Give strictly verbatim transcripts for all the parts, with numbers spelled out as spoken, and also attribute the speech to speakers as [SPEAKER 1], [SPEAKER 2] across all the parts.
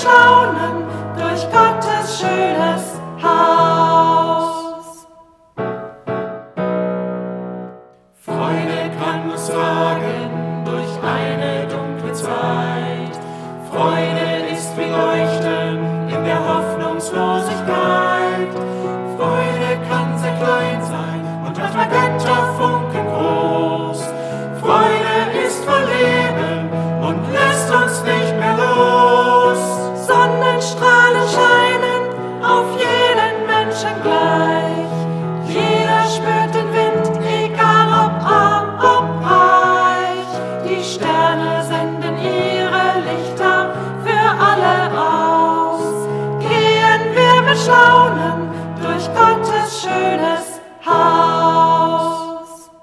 [SPEAKER 1] staunen durch Gottes schönes Haus.
[SPEAKER 2] Freude kann uns tragen durch eine dunkle Zeit. Freude ist wie Leuchten in der Hoffnungslosigkeit. Freude kann sehr klein sein und manchmal Götterfunken groß. Freude ist voll Leben und lässt uns nicht mehr los.
[SPEAKER 1] Sonnenstrahlen scheinen auf jeden Menschen gleich. Jeder spürt den Wind, egal ob arm, ob reich. Die Sterne senden ihre Lichter für alle aus. Gehen wir mit Staunen durch Gottes schönes Haus.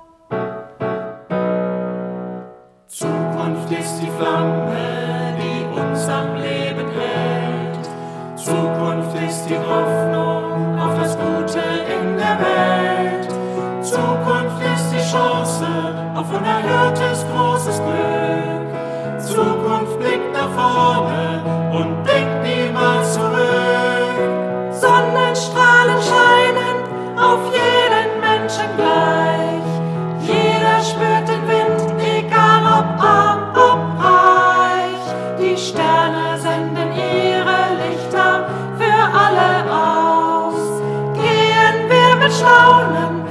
[SPEAKER 2] Zukunft ist die Flamme, die uns am Leben hält. Zukunft ist die Hoffnung auf das Gute in der Welt. Zukunft ist die Chance auf unerhörtes großes Glück. Zukunft blickt nach vorne und blickt niemals zurück.
[SPEAKER 1] Sonnenstrahlen scheinen auf jeden Menschen gleich. Jeder spürt den Wind, egal ob arm, ob reich. Die Sterne senden ihre Lichter für alle aus. Gehen wir mit Staunen